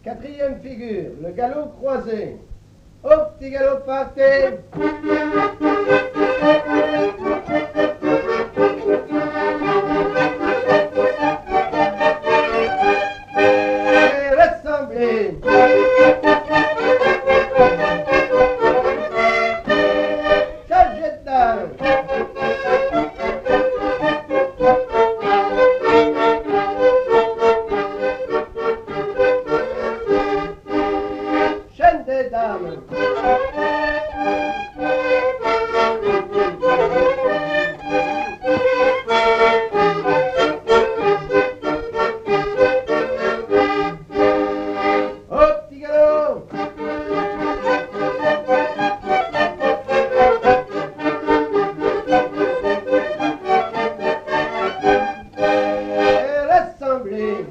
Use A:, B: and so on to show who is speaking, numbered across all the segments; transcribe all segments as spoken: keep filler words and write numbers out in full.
A: Quatrième figure, le galop croisé. Au petit galop parté. Et rassemblé. Chargé de dame. Chaîne des dames. Au petit galop. Et rassemblé.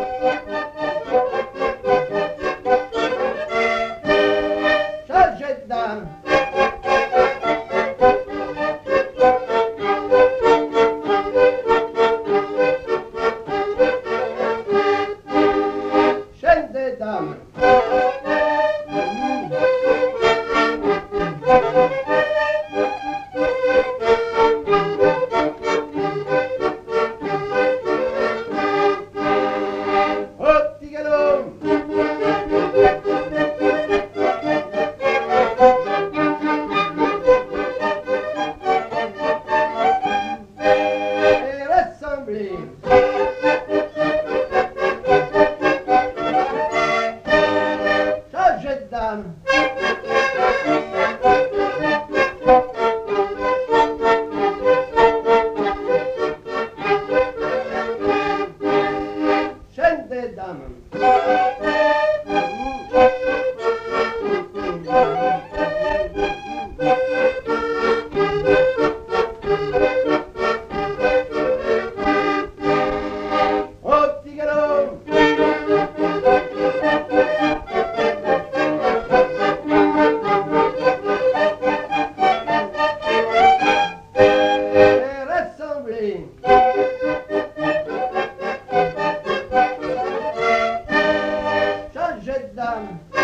A: Chargé de dame. Chaîne des dames. Au petit galop. Et rassemblé. Chargé de dame. Chaîne des dames. Au petit galop. Et rassemblé. Chargé de dame.